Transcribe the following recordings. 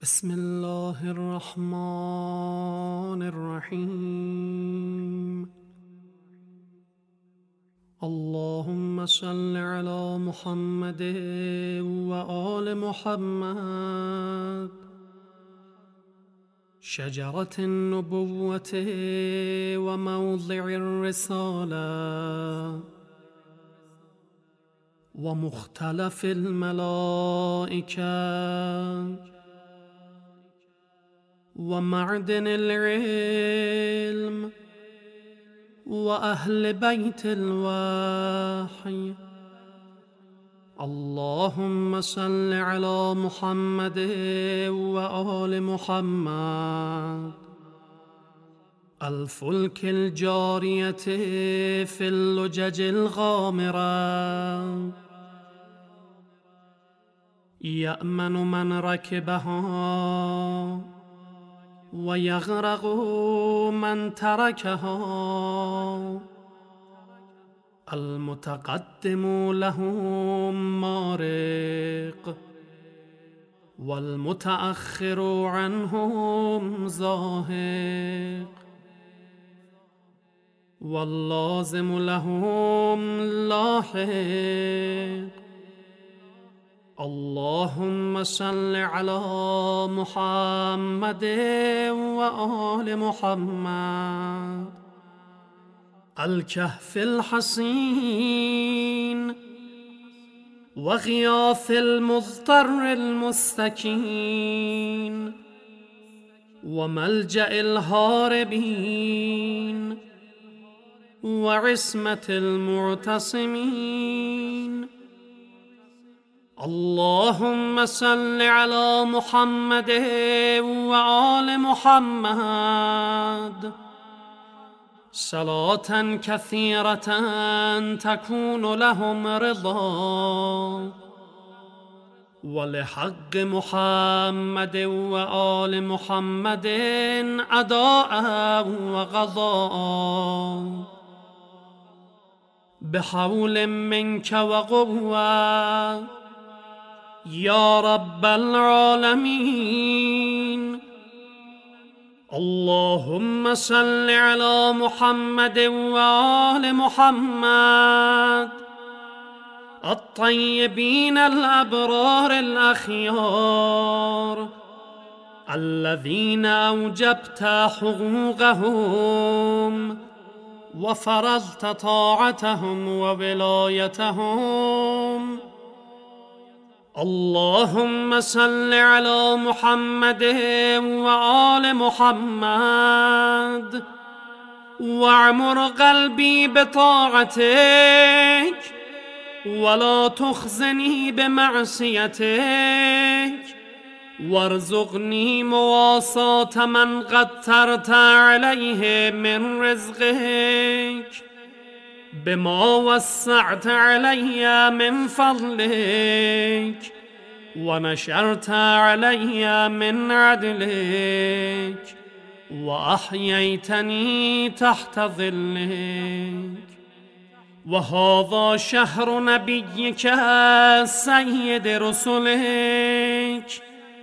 بسم الله الرحمن الرحيم. اللهم صل على محمد وآل محمد. شجرة النبوة وموضع الرسالة ومختلف الملائكة ومعدن العلم وأهل بيت الوحي. اللهم صل على محمد وآل محمد. الفلك الجارية في اللجج الغامرة يأمن من ركبها ويغرق من تركها. المتقدم لهم مارق والمتأخر عنهم زاهق، واللازم لهم لاحق. اللهم صل على محمد وآل محمد. الكهف الحصين وغياث المضطر المستكين وملجأ الهاربين وعصمة المعتصمين. اللهم صل على محمد وآل محمد صلاة كثيرة تكون لهم رضا، ولحق محمد وآل محمد أداء وقضاء. بحول منك وقوة يا رب العالمين. اللهم صل على محمد وآل محمد الطيبين الأبرار الأخيار الذين أوجبت حقوقهم وفرضت طاعتهم وولايتهم. اللهم صل على محمد وآل محمد واعمر قلبي بطاعتك ولا تخزني بمعصيتك، وارزقني مواساة من قدرت عليه من رزقك بما وسعت علي من فضلك ونشرت علي من عدلك وأحييتني تحت ظلك. وهذا شهر نبيك سيد رسلك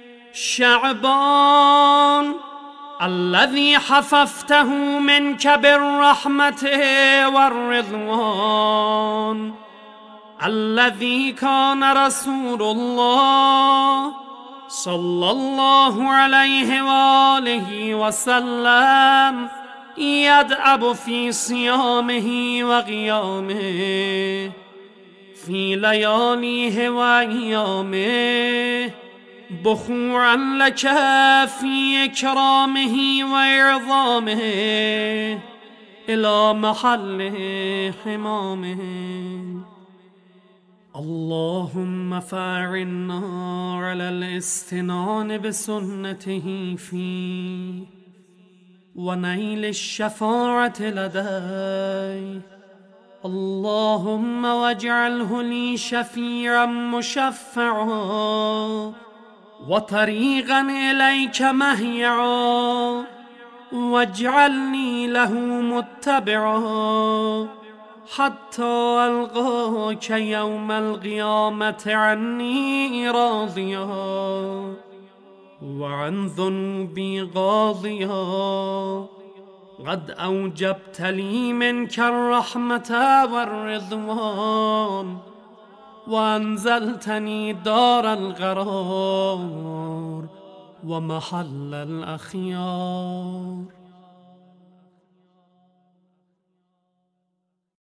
شعبان الذي حففته منك بالرحمة والرضوان، الذي كان رسول الله صلى الله عليه وآله وسلم يدأب في صيامه وقيامه في لياليه وأيامه بخوعا لك في إكرامه وإعظامه إلى محل حمامه. اللهم فاعنا على الاستنان بسنته فيه ونيل الشفاعة لديه. اللهم واجعله لي شفيعا مشفعا وطريقا إليك مهيعا، واجعلني له متبعا حتى ألقاك يوم القيامة عني راضيا. وعن ذنوبي قاضيا قد أوجبت لي منك الرحمة والرضوان وأنزلتني دار القرار ومحل الأخيار